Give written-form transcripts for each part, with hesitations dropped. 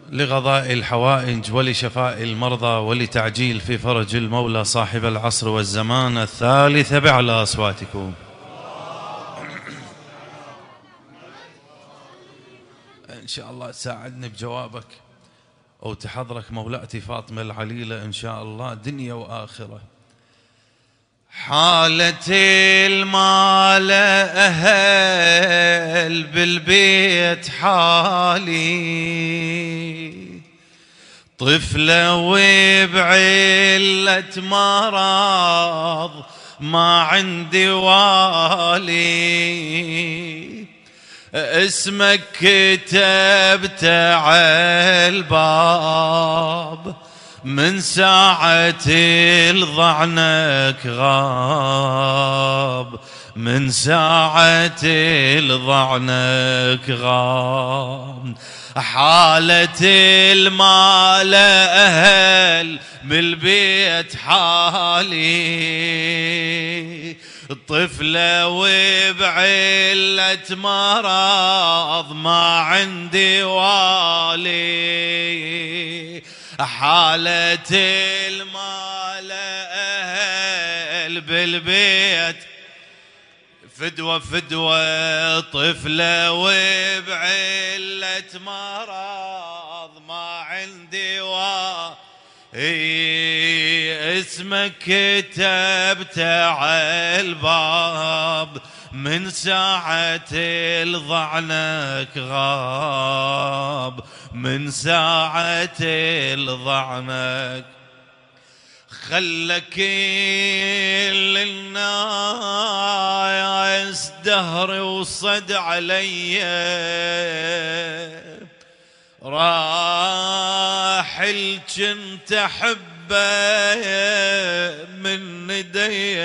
لقضاء الحوائج ولشفاء المرضى ولتعجيل في فرج المولى صاحب العصر والزمان الثالثة بأعلى أصواتكم. إن شاء الله تساعدني بجوابك أو تحضرك مولاتي فاطمة العليلة إن شاء الله دنيا وآخرة. حالة المال أهل بالبيت حالي، طفلة وبعلة مرض ما عندي والي، اسمك كتبت عالباب من ساعة الضعنك غاب، من ساعة الضعنك غاب. حالة المال أهل بالبيت حالي، طفلة وبعلة مرض ما عندي والي، حالة المال أهل بالبيت فدوة فدوة، طفلة وبعلة مرض ما عندي اسمك كتبت عالباب من ساعة الضعنك غاب، من ساعة الضعنك خلك للناس دهر وصد علي، راحل كنت احبه من ندي،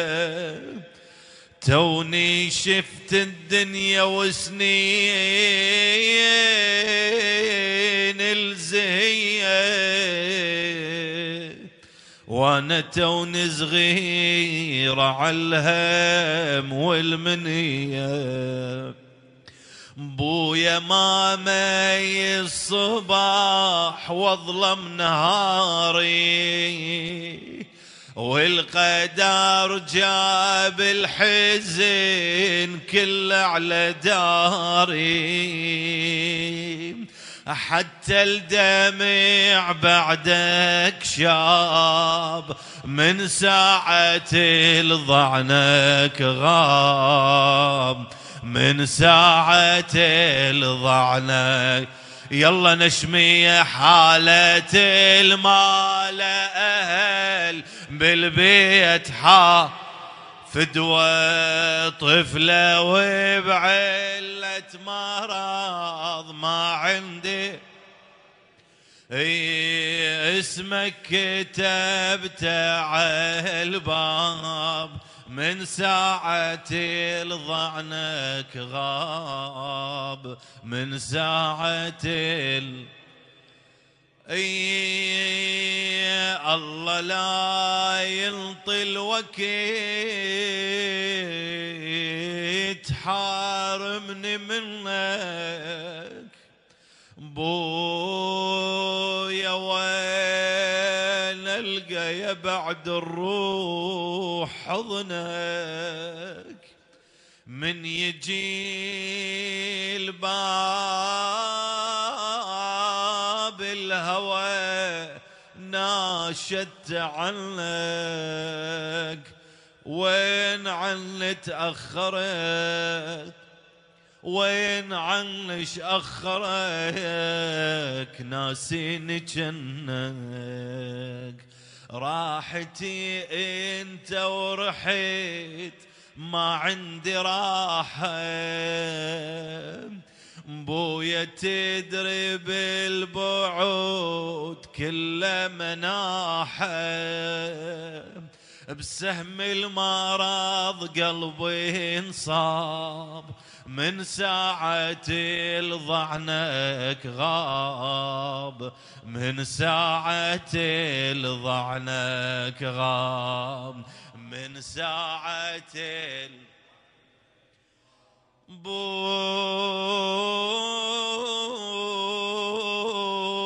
توني شفت الدنيا وسنين الزهيه، وانا توني صغير عالهم والمنيه، بويا ما مي الصباح واظلم نهاري، والقدر جاب الحزن كله على داري، حتى الدمع بعدك شاب من ساعة الضعنك غاب، من ساعة الضعنك. يلا نشمي حالة المال أهل بالبيت فدوة، طفلة وبعلة مرض ما عندي اسمك كتبت عالباب من ساعة الضعنك غاب، من ساعة الله لا ينطي الوكيت حارمني منك، بويا وين القى يا بعد الروح حضنك، من يجي الباب الهوى ناشدت عنك، وين عني تأخرت، وين عنش أخرك ناسيني جنك، راحتي انت ورحيت ما عندي راحة، بويا تدري بالبعود كل مناحة، بسهم المرض قلبي انصاب من ساعة الضعنك غاب، من ساعة الضعنك غاب، من ساعة بو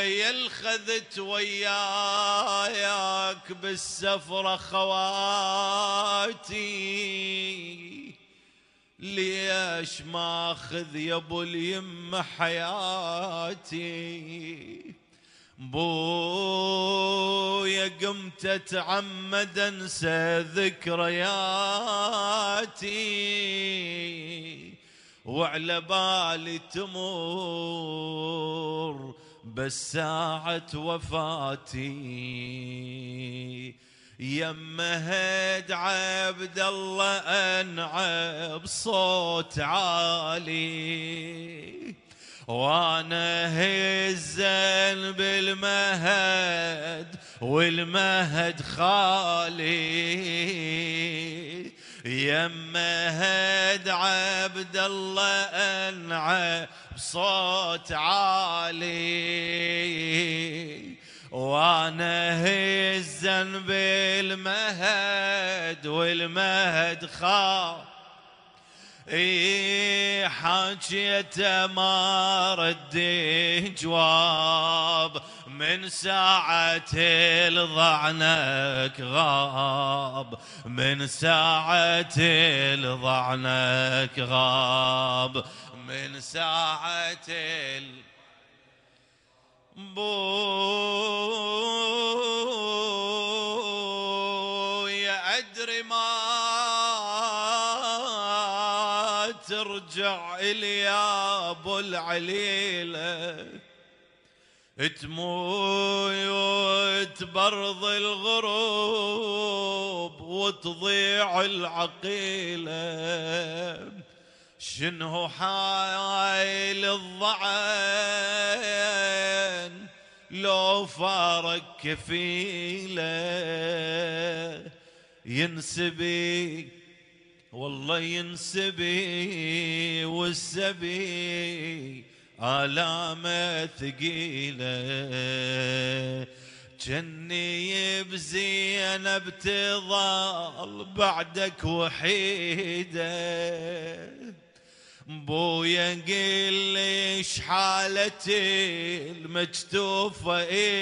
يل خذت وياك بالسفرة خواتي، ليش ما خذ يا ابو اليم حياتي؟ بويا قمت اتعمد انسى ذكرياتي، وعلى بالي تمر بس ساعة وفاتي. يمهد عبد الله انعى بصوت عالي، وانا هزن بالمهد والمهد خالي. يمهد عبد الله انعى بصوت عالي، وانا هزن بالمهد والمهد خالي. حاجيت ما ردي جواب من ساعة الضعنك غاب، من ساعة الضعنك غاب، من ساعة بويا أدري ما ترجع إلي يا أبو العليلة، تموي وتبرض الغروب وتضيع العقيلة. شنو حايل الضعن لو فارق كفيله؟ ينسبي والله ينسبي والسبي آلامه ثقيله. جني بزينب تظل بعدك وحيده، بويا قل ليش حالتي المكتوفة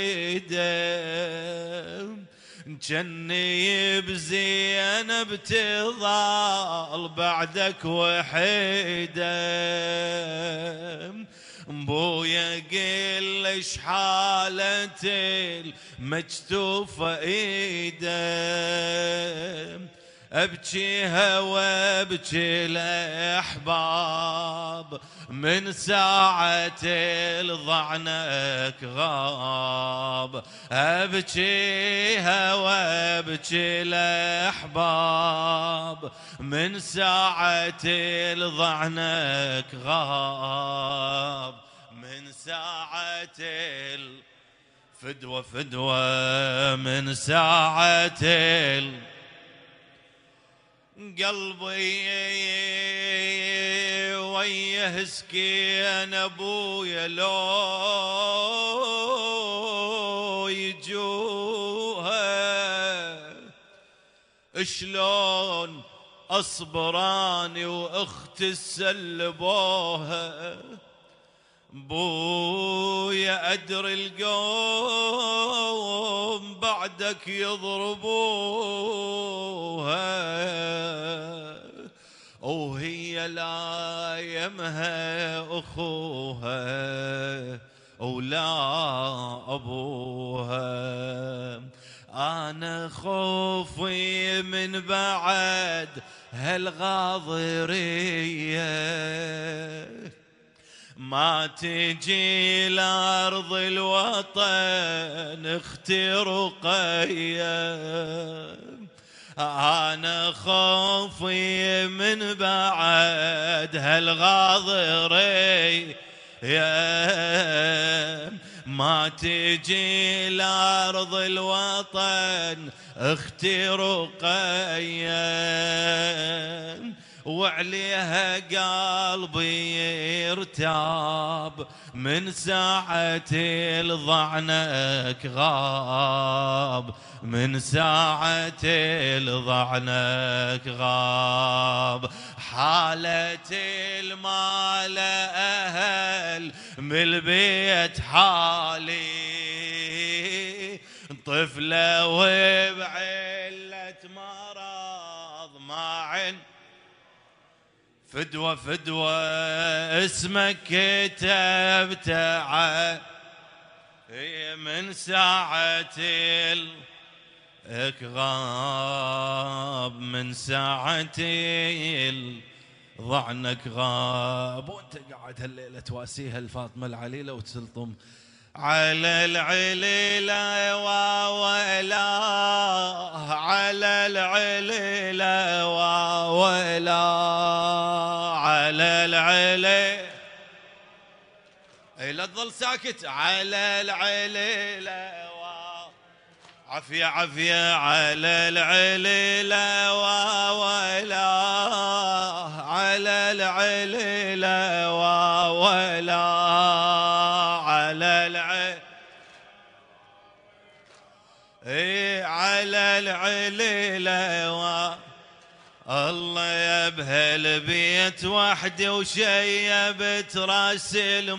ايده. جني بزينب تظل بعدك وحيده، بويا قل ليش حالتي المكتوفة ايده. ابكي هوى ابكي الاحباب من ساعة الضعنك غاب، ابكي هوى ابكي الاحباب من ساعة الضعنك غاب، من ساعة فدوة فدوة من ساعة قلبي ويه سكين ابويا لو يجوها. شلون اصبراني واختي سلبوها؟ بويا ادري القوم بعدك يضربوها، وهي لا يمها اخوها ولا ابوها. انا خوفي من بعد هالغاضريه ما تجي لأرض الوطن اختي رقية. أنا خوفي من بعد هالغاضرية ما تجي لأرض الوطن اختي رقية. وعليها قلبي يرتاب من ساعة الضعنك غاب، من ساعة الضعنك غاب. حالة المال أهل من البيت حالي، طفلة وبعلة مرض ما فدوة فدوة اسمك كتبت من ساعة الغاب، من ساعة ضعنك غاب. وانت قاعد هالليلة تواسيها الفاطمة العليلة وتلطم على العليلة وولا، على العليلة وولا، على العليلة. اي لا تظل ساكت. على العليلة عافية عافية، على العليلة وولا، على العليلة وولا، على العليلة. اي على العليلة الله يا بهالبيت وحدي وشيبت راس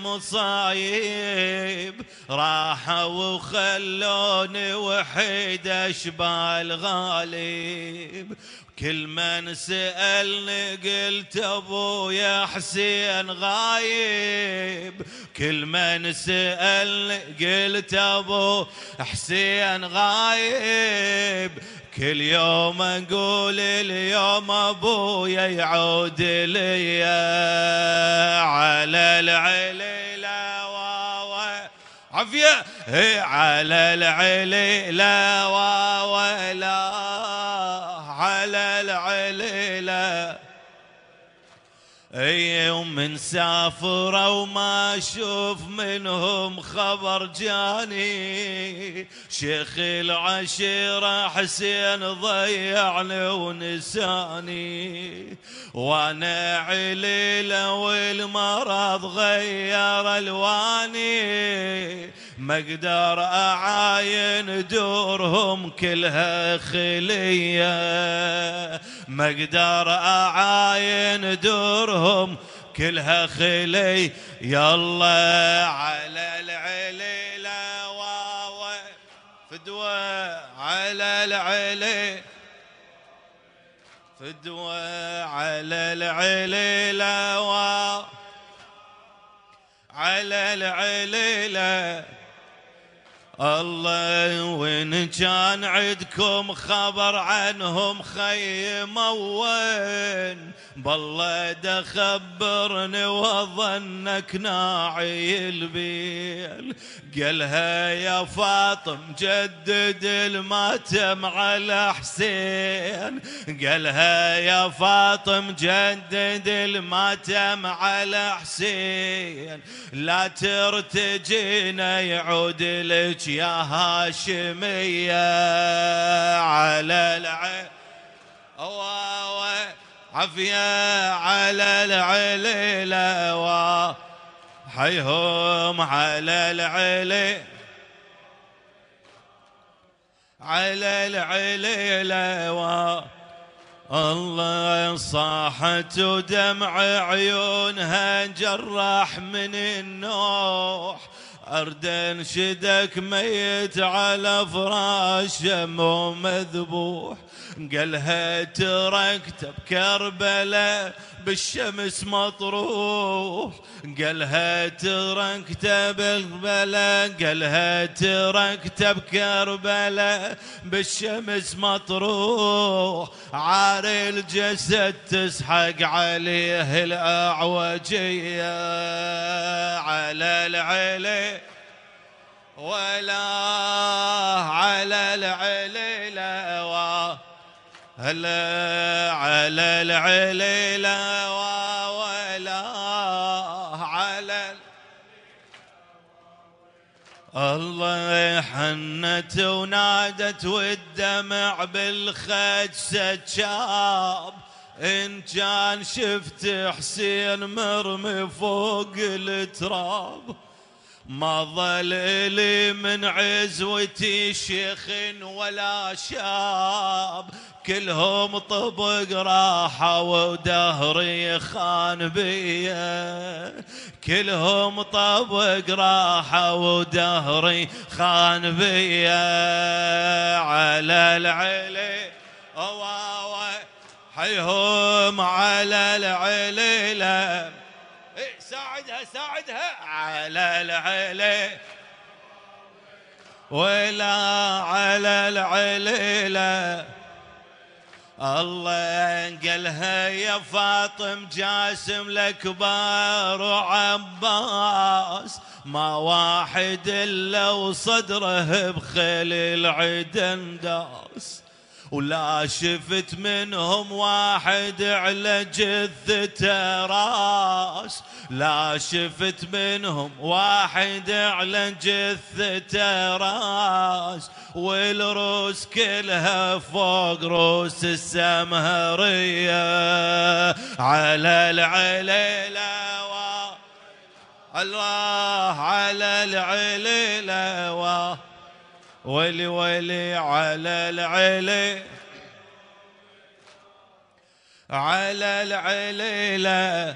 المصايب، راحوا وخلوني وحيد اشبال غالب. كل من سألني قلت ابويا حسين غايب، كل من سألني قلت ابو حسين غايب. كل يوم اقول اليوم ابويا يعود لي على العليلة عافية، على العليلة ولا، على العليلة. اي ومن سافر وما اشوف منهم خبر جاني، شيخ العشيرة حسين ضيعني ونساني. وانا عليلة والمرض غير الواني، ما اقدر اعاين دورهم كلها خلية، ما اقدر اعاين دورهم كلها خلي. يلا على العليلة فدوة، على العليلة فدوة، على العليلة على العليلة. الله وين كان عندكم خبر عنهم خيموا وين، بالله دا خبرني وظنك ناعي البيل. قالها يا فاطم جدد الماتم على حسين، قالها يا فاطم جدد الماتم على حسين. لا ترتجينا يعود لك يا هاشمية على العين عافية، على العليلة حيهم، على العليلة على العليلة. الله صاحت ودمع عيونها جرح من النوح، أرد انشدك ميت على فراشه مو مذبوح. قالها تركت بكربلاء بالشمس مطروح، قالها تركت بالبلاء، قالها تركت بكربلاء بالشمس مطروح. عاري الجسد تسحق عليه الأعوجية على العلي ولا، على العليلة هلا، على العليلة ولا، على الله حنت ونادت والدمع بالخد سجاب. إن كان شفت حسين مرمي فوق التراب، ما ظل لي من عزوتي شيخ ولا شاب، كلهم طبق راحة ودهري خان بيا، كلهم طبق راحة ودهري خان بيا. على العلي حيهم على العليلة، ساعدها على العلي ولا على العليلة. الله قالها يا فاطم جاسم الأكبر وعباس، ما واحد إلا وصدره بخيل العدن داس، ولا شفت منهم واحد على جثته راس، لا شفت منهم واحد على جثته راس، والروس كلها فوق روس السمهرية. على العليلة الله على العليلة ولي ولي على العلي على العليلة.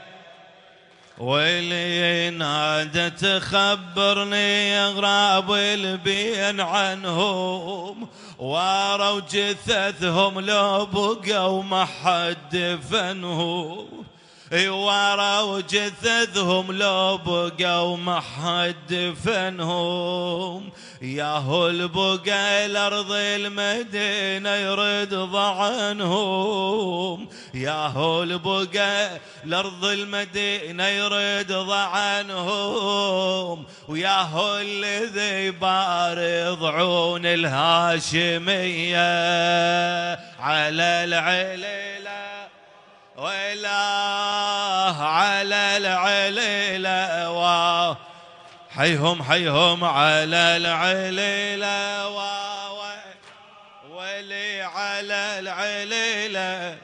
ويلي نادت خبرني اغراب البين عنهم، واروا جثثهم لو بقوا ما حد دفنهم، وروا جثثهم لو بقوا ما حد دفنهم. ياهو البقى الارض المدينة يرد ضعنهم، ياهو البقى الارض المدينة يرد ضعنهم، وياهو الذي بارض عون الهاشمية. على العليلة ولا على العليلة حيهم على العليلة ولي على العليلة.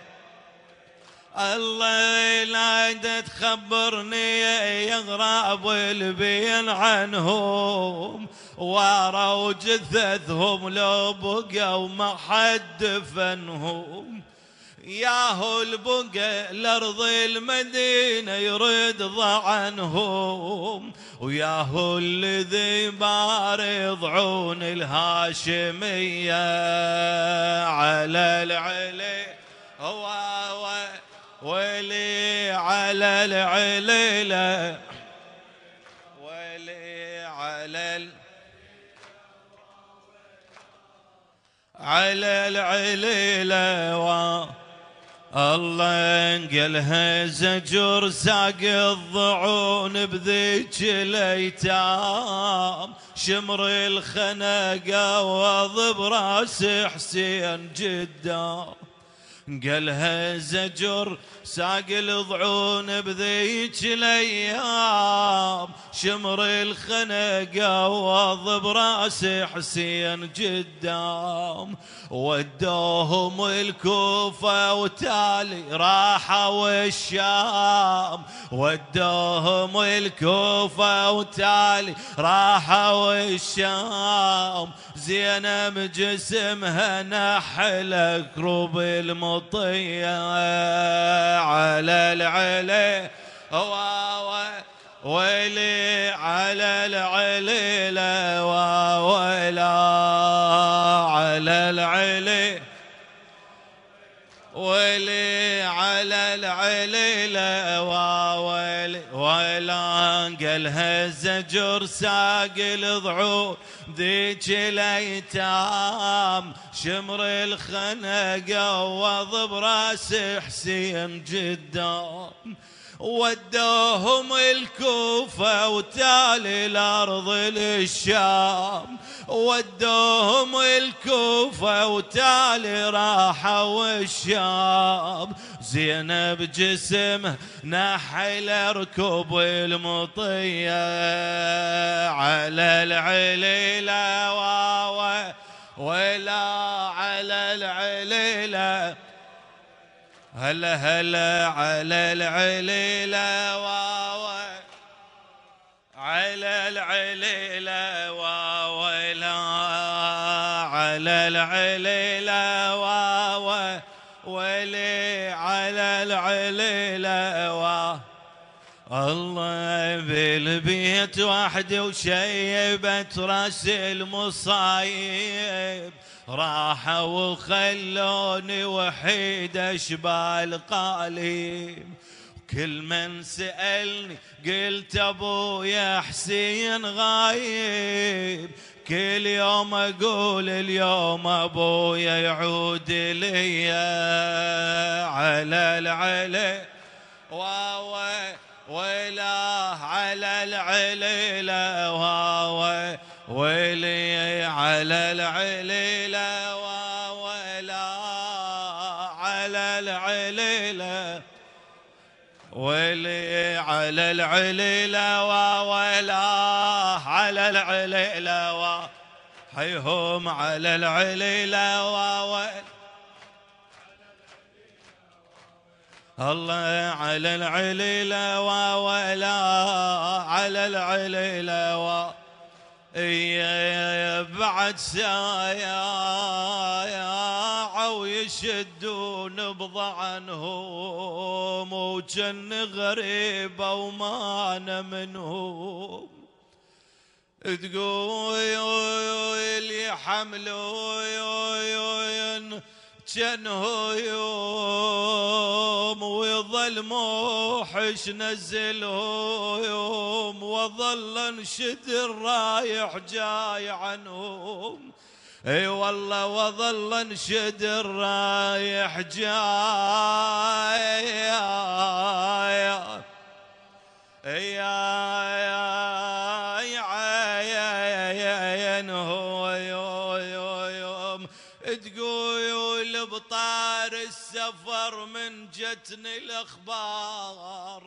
الله لا تخبرني يا غراب البين عنهم، واروا جثثهم لو بقوا ما حد دفنهم، ياهو البقى الارض المدينة يرد ضعنهم، وياهو الذي بارض عون الهاشمية. على العلي ولي على العليلة ولي على العليلة. الله قالها زجر ساق الضعون بذيك الايتام، شمر الخنقه وضب راس حسين جدا، قالها زجر ساق الضعون بذيك الايام، شمر الخنقه وضب راس حسين قدام، ودوهم الكوفه وتالي راحوا الشام، ودوهم الكوفه وتالي راحوا الشام، زينب جسمها نحل كروب المطيه. على العلي ويلي على العليلة ويلا على العلي ويلي على العليلة ويلا. قالها الزجر ساق الضعون ذيك الايتام، شمر الخنقه وضب راس حسين قدام، ودوهم الكوفة وتالي الأرض للشام، ودوهم الكوفة وتالي راحوا الشام، زينب جسمه نحل ركوب المطية. على العليلة ولا على العليلة هلا هلا على العليلة على على العليلة وويلا على العليلة وويلي على العليلة الله بالبيت وحدي وشيبت راس المصايب راحوا وخلوني وحيد اشبال قالب كل من سألني قلت أبويا حسين غايب كل يوم أقول اليوم أبويا يعود لي على العلي ويلاه على العليلة ويلي على العليلة ويلاه على العليلة ويلي على العليلة ويلاه على العليلة حيهم على العليلة الله على العليلة ولا على العليلة بعد سايا ويشدون بضعنهم وجن غريبة وما أنا منهم تقول يحملون جنه يوم ويظل موحش نزله يوم وظل انشد الرايح جاي عنهم اي والله وظل انشد الرايح جاي تقول بطار السفر من جتني الاخبار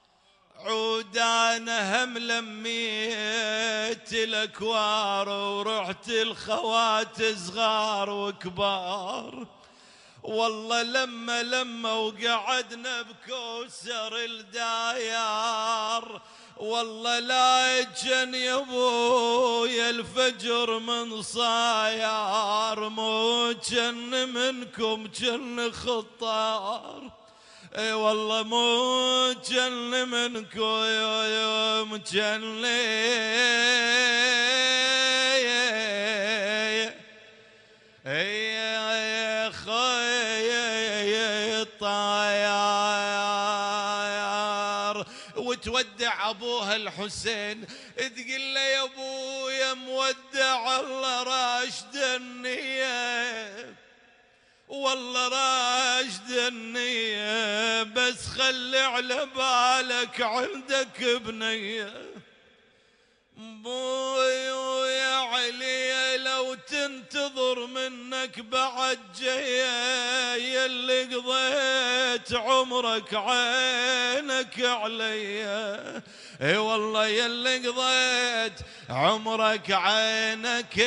عودانا هم لميت الاكوار ورحت الخوات صغار وكبار والله لما وقعدنا بكوسر الدايار والله لا جن يا ابويا الفجر من صايار مو جن منكم جن خطار اي والله مو جن منكم يوم جن وتودع ابوها الحسين تقول له يا ابويا مودع الله راشد النية والله راشد النية بس خلي على بالك عندك بنية بوي يا علي لو تنتظر منك بعد جاية يلي قضيت عمرك عينك عليا اي والله يلي قضيت عمرك عينك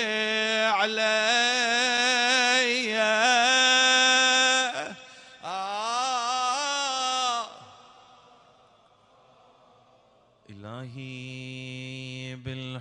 عليا إلهي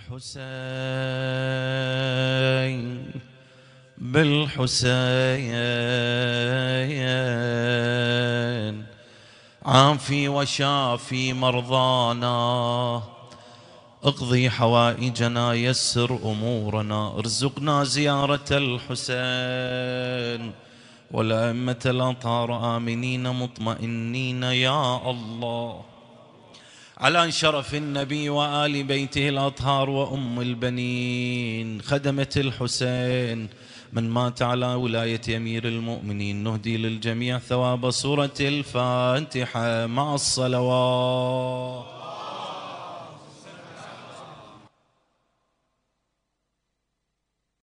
بالحسين عافي وشافي مرضانا اقضي حوائجنا يسر أمورنا ارزقنا زيارة الحسين والأئمة الأطهار آمنين مطمئنين يا الله على شرف النبي وآل بيته الأطهار وأم البنين خدمة الحسين من مات على ولاية أمير المؤمنين نهدي للجميع ثواب سورة الفاتحة مع الصلوات.